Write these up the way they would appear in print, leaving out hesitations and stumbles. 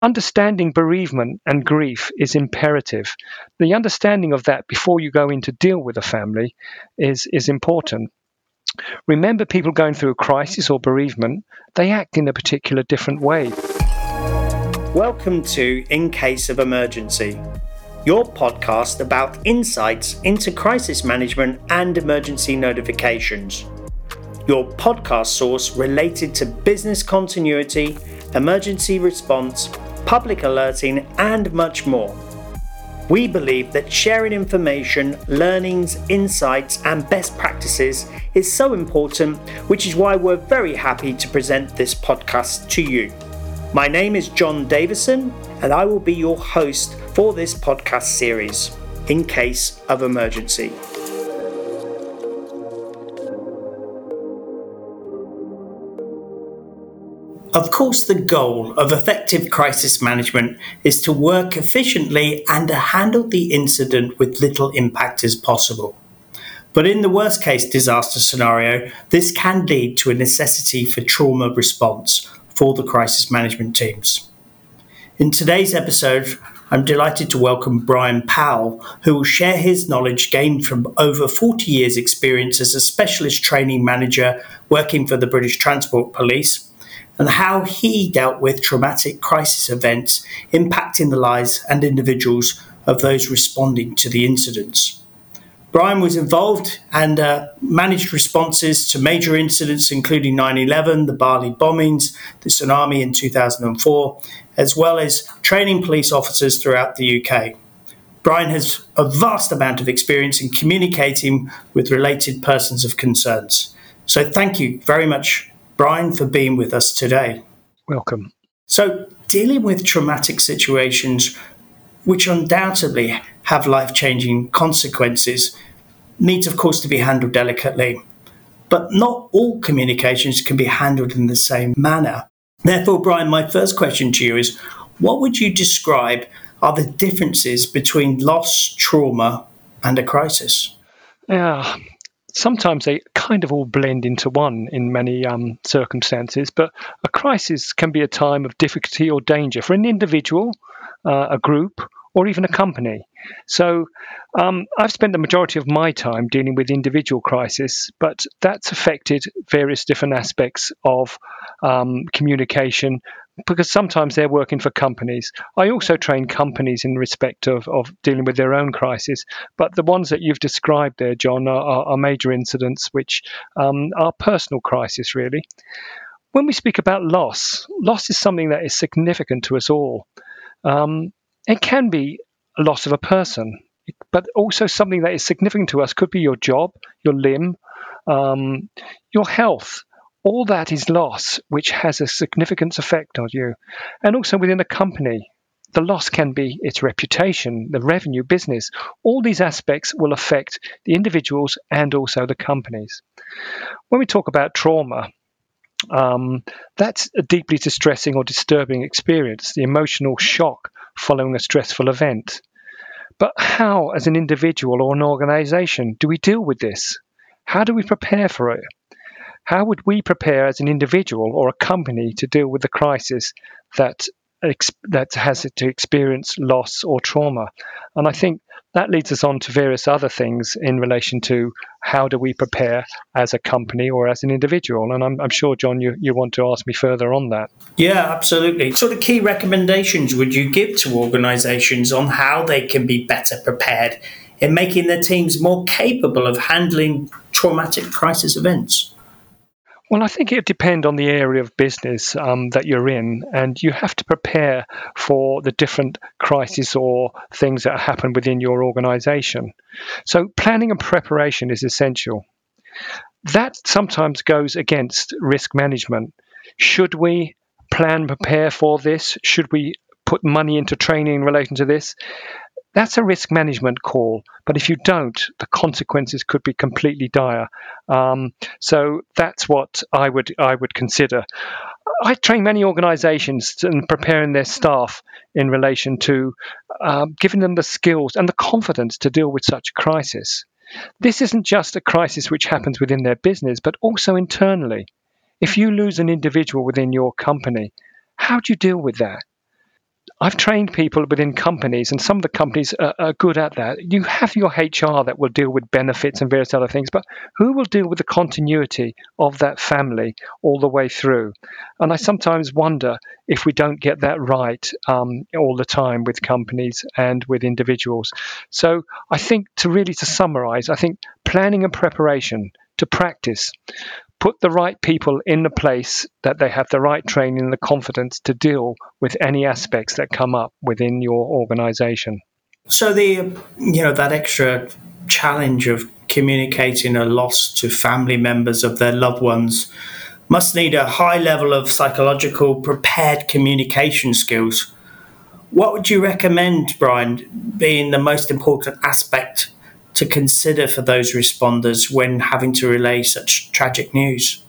Understanding bereavement and grief is imperative. The understanding of that before you go in to deal with a family is important. Remember, people going through a crisis or bereavement, they act in a particular different way. Welcome to In Case of Emergency, your podcast about insights into crisis management and emergency notifications. Your podcast source related to business continuity, emergency response, public alerting, and much more. We believe that sharing information, learnings, insights, and best practices is so important, which is why we're very happy to present this podcast to you. My name is John Davison, and I will be your host for this podcast series, In Case of Emergency. Of course, the goal of effective crisis management is to work efficiently and to handle the incident with little impact as possible. But in the worst case disaster scenario, this can lead to a necessity for trauma response for the crisis management teams. In today's episode, I'm delighted to welcome Brian Powell, who will share his knowledge gained from over 40 years' experience as a specialist training manager working for the British Transport Police, and how he dealt with traumatic crisis events impacting the lives and individuals of those responding to the incidents. Brian was involved and managed responses to major incidents including 9/11, the Bali bombings, the tsunami in 2004, as well as training police officers throughout the UK. Brian has a vast amount of experience in communicating with related persons of concerns. So thank you very much, Brian, for being with us today. Welcome. So, dealing with traumatic situations, which undoubtedly have life-changing consequences, needs, of course, to be handled delicately. But not all communications can be handled in the same manner. Therefore, Brian, my first question to you is, what would you describe are the differences between loss, trauma, and a crisis? Yeah. Sometimes they kind of all blend into one in many circumstances, but a crisis can be a time of difficulty or danger for an individual, a group, or even a company. So I've spent the majority of my time dealing with individual crisis, but that's affected various different aspects of communication, because sometimes they're working for companies. I also train companies in respect of dealing with their own crisis, but the ones that you've described there, John, are major incidents which are personal crisis, really. When we speak about loss is something that is significant to us all. It can be a loss of a person, but also something that is significant to us could be your job, your limb, your health. All that is loss, which has a significant effect on you. And also within a company, the loss can be its reputation, the revenue, business. All these aspects will affect the individuals and also the companies. When we talk about trauma, that's a deeply distressing or disturbing experience, the emotional shock following a stressful event. But how, as an individual or an organization, do we deal with this? How do we prepare for it? How would we prepare as an individual or a company to deal with the crisis that has to experience loss or trauma? And I think that leads us on to various other things in relation to how do we prepare as a company or as an individual. And I'm sure, John, you want to ask me further on that. Yeah, absolutely. What sort of key recommendations would you give to organisations on how they can be better prepared in making their teams more capable of handling traumatic crisis events? Well, I think it would depend on the area of business that you're in, and you have to prepare for the different crises or things that happen within your organization. So planning and preparation is essential. That sometimes goes against risk management. Should we plan, prepare for this? Should we put money into training in relation to this? That's a risk management call, but if you don't, the consequences could be completely dire. So that's what I would consider. I train many organisations in preparing their staff in relation to giving them the skills and the confidence to deal with such a crisis. This isn't just a crisis which happens within their business, but also internally. If you lose an individual within your company, how do you deal with that? I've trained people within companies, and some of the companies are good at that. You have your HR that will deal with benefits and various other things, but who will deal with the continuity of that family all the way through? And I sometimes wonder if we don't get that right all the time with companies and with individuals. So I think to summarize, I think planning and preparation to practice. Put the right people in the place that they have the right training and the confidence to deal with any aspects that come up within your organization. So that extra challenge of communicating a loss to family members of their loved ones must need a high level of psychological prepared communication skills. What would you recommend, Brian, being the most important aspect to consider for those responders when having to relay such tragic news?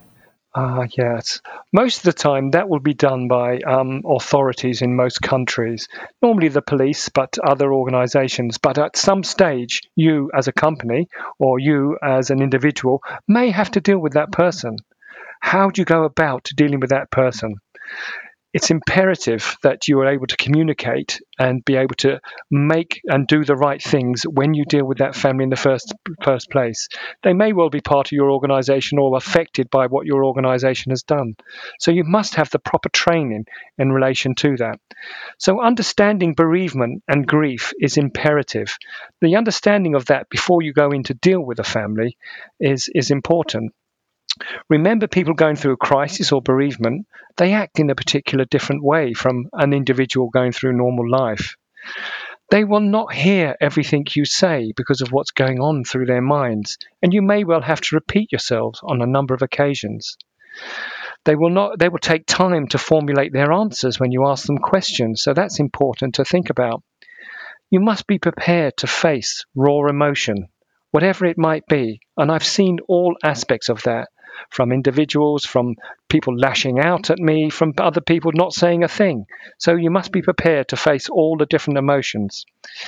Yes. Most of the time, that will be done by authorities in most countries, normally the police, but other organizations. But at some stage, you as a company or you as an individual may have to deal with that person. How do you go about dealing with that person? It's imperative that you are able to communicate and be able to make and do the right things when you deal with that family in the first place. They may well be part of your organization or affected by what your organization has done. So you must have the proper training in relation to that. So understanding bereavement and grief is imperative. The understanding of that before you go in to deal with a family is important. Remember, people going through a crisis or bereavement, they act in a particular different way from an individual going through normal life. They will not hear everything you say because of what's going on through their minds, and you may well have to repeat yourselves on a number of occasions. They will take time to formulate their answers when you ask them questions, so that's important to think about. You must be prepared to face raw emotion, whatever it might be, and I've seen all aspects of that, from individuals, from people lashing out at me, from other people not saying a thing. So you must be prepared to face all the different emotions.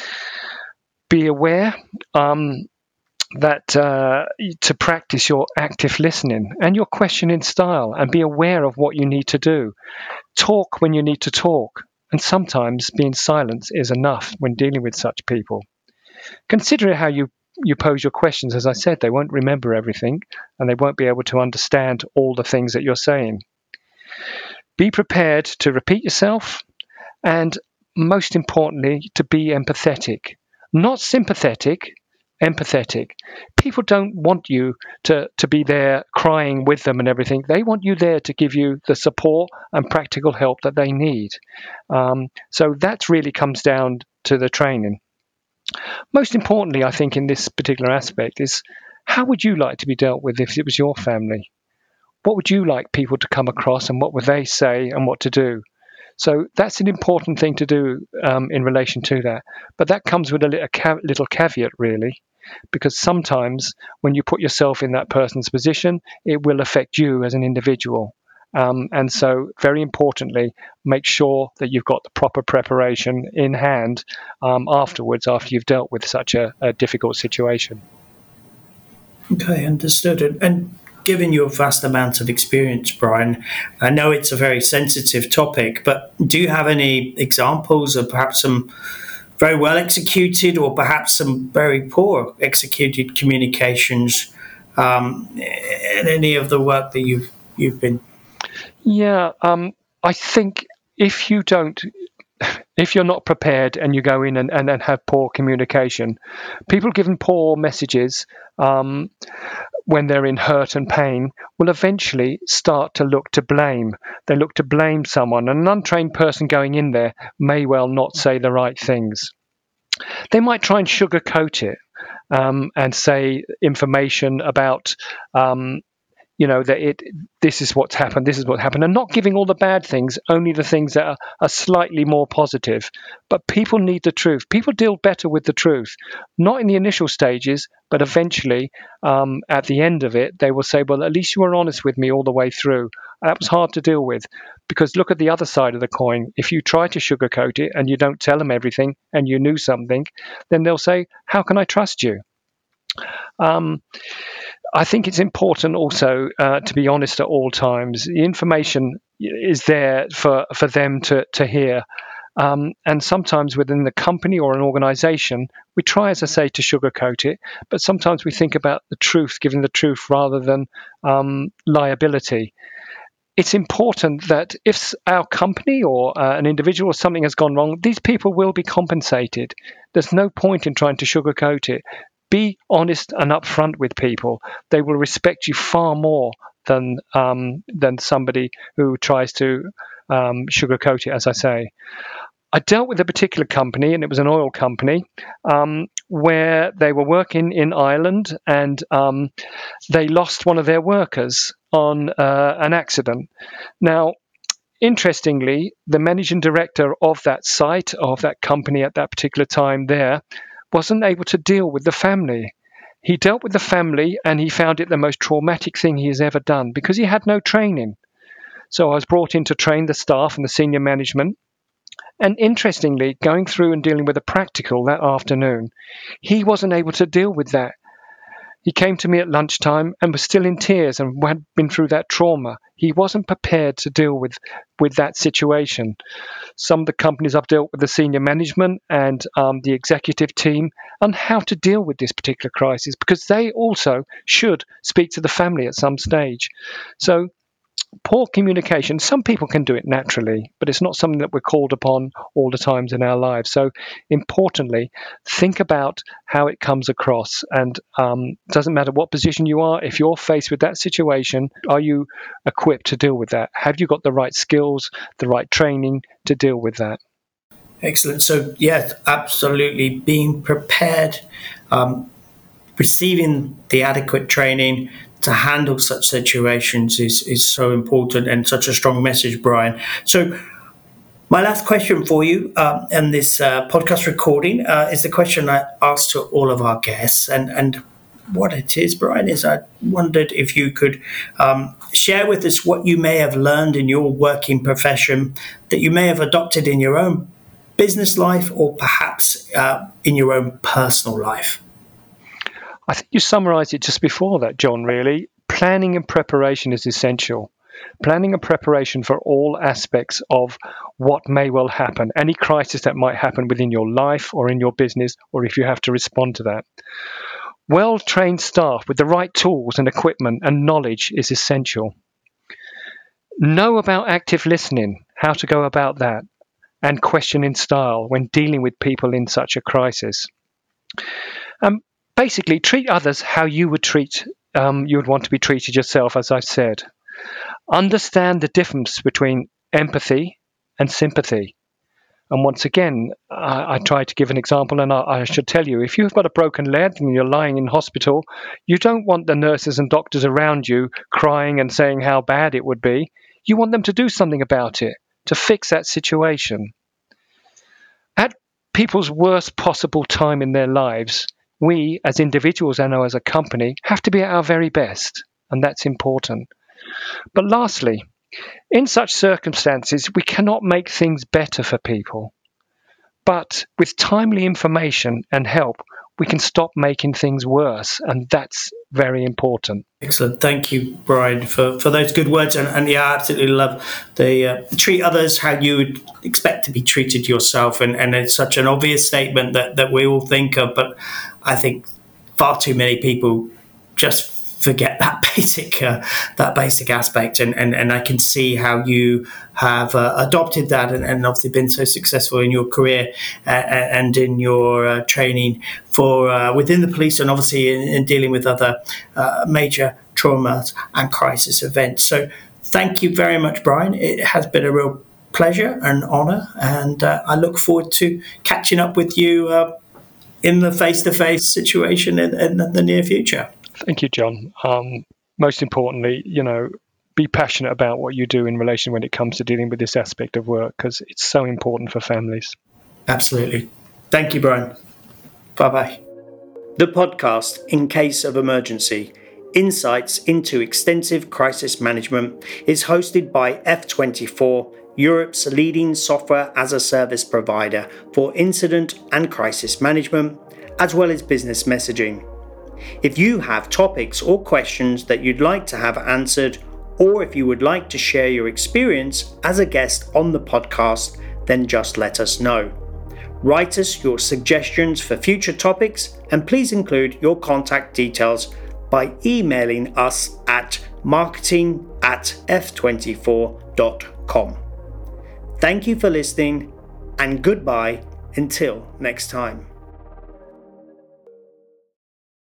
Be aware that to practice your active listening and your questioning style, and be aware of what you need to do. Talk when you need to talk, and sometimes being silent is enough when dealing with such people. Consider how you pose your questions. As I said, they won't remember everything and they won't be able to understand all the things that you're saying. Be prepared to repeat yourself, and most importantly, to be empathetic. Not sympathetic, empathetic. People don't want you to be there crying with them and everything. They want you there to give you the support and practical help that they need. So that really comes down to the training. Most importantly, I think, in this particular aspect is, how would you like to be dealt with if it was your family? What would you like people to come across, and what would they say and what to do? So that's an important thing to do in relation to that. But that comes with a little caveat, really, because sometimes when you put yourself in that person's position, it will affect you as an individual. And so, very importantly, make sure that you've got the proper preparation in hand afterwards, after you've dealt with such a difficult situation. Okay, understood. And given your vast amount of experience, Brian, I know it's a very sensitive topic, but do you have any examples of perhaps some very well executed or perhaps some very poor executed communications in any of the work that you've been? Yeah, I think if you don't, if you're not prepared and you go in and have poor communication, people given poor messages when they're in hurt and pain will eventually start to look to blame. They look to blame someone, and an untrained person going in there may well not say the right things. They might try and sugarcoat it and say information about that this is what's happened, and not giving all the bad things, only the things that are slightly more positive. But people need the truth. People deal better with the truth, not in the initial stages, but eventually at the end of it, they will say, well, at least you were honest with me all the way through. That was hard to deal with, because look at the other side of the coin. If you try to sugarcoat it and you don't tell them everything and you knew something, then they'll say, how can I trust you? I think it's important also to be honest at all times. The information is there for them to hear. And sometimes within the company or an organization, we try, as I say, to sugarcoat it, but sometimes we think about the truth, giving the truth rather than liability. It's important that if our company or an individual or something has gone wrong, these people will be compensated. There's no point in trying to sugarcoat it. Be honest and upfront with people. They will respect you far more than somebody who tries to sugarcoat it, as I say. I dealt with a particular company, and it was an oil company, where they were working in Ireland, and they lost one of their workers on an accident. Now, interestingly, the managing director of that site, of that company at that particular time there, wasn't able to deal with the family. He dealt with the family, and he found it the most traumatic thing he has ever done because he had no training. So I was brought in to train the staff and the senior management. And interestingly, going through and dealing with the practical that afternoon, he wasn't able to deal with that. He came to me at lunchtime and was still in tears and had been through that trauma. He wasn't prepared to deal with that situation. Some of the companies I've dealt with the senior management and the executive team on how to deal with this particular crisis, because they also should speak to the family at some stage. So poor communication, some people can do it naturally, but it's not something that we're called upon all the times in our lives. So importantly, think about how it comes across, and doesn't matter what position you are, if you're faced with that situation, are you equipped to deal with that? Have you got the right skills, the right training to deal with that? Excellent. So, yes, absolutely. Being prepared, receiving the adequate training to handle such situations is so important, and such a strong message, Brian. So my last question for you in this podcast recording is the question I asked to all of our guests. And what it is, Brian, is I wondered if you could share with us what you may have learned in your working profession that you may have adopted in your own business life, or perhaps in your own personal life. I think you summarised it just before that, John, really. Planning and preparation is essential. Planning and preparation for all aspects of what may well happen, any crisis that might happen within your life or in your business, or if you have to respond to that. Well-trained staff with the right tools and equipment and knowledge is essential. Know about active listening, how to go about that, and questioning style when dealing with people in such a crisis. Basically, treat others how you would want to be treated yourself, as I've said. Understand the difference between empathy and sympathy. And once again, I try to give an example, and I should tell you, if you've got a broken leg and you're lying in hospital, you don't want the nurses and doctors around you crying and saying how bad it would be. You want them to do something about it, to fix that situation. At people's worst possible time in their lives, we, as individuals and as a company, have to be at our very best, and that's important. But lastly, in such circumstances, we cannot make things better for people. But with timely information and help, we can stop making things worse, and that's very important. Excellent. Thank you, Brian, for those good words. And yeah, I absolutely love the treat others how you would expect to be treated yourself. And it's such an obvious statement that we all think of, but I think far too many people just forget that basic aspect, and I can see how you have adopted that and obviously been so successful in your career and in your training for within the police, and obviously in dealing with other major traumas and crisis events. So thank you very much, Brian. It has been a real pleasure and honour, and I look forward to catching up with you in the face-to-face situation in the near future. Thank you, John. Most importantly, be passionate about what you do in relation when it comes to dealing with this aspect of work, because it's so important for families. Absolutely. Thank you, Brian. Bye-bye. The podcast, In Case of Emergency, Insights into Extensive Crisis Management, is hosted by F24, Europe's leading software-as-a-service provider for incident and crisis management, as well as business messaging. If you have topics or questions that you'd like to have answered, or if you would like to share your experience as a guest on the podcast, then just let us know. Write us your suggestions for future topics and please include your contact details by emailing us at marketing@f24.com. Thank you for listening and goodbye until next time.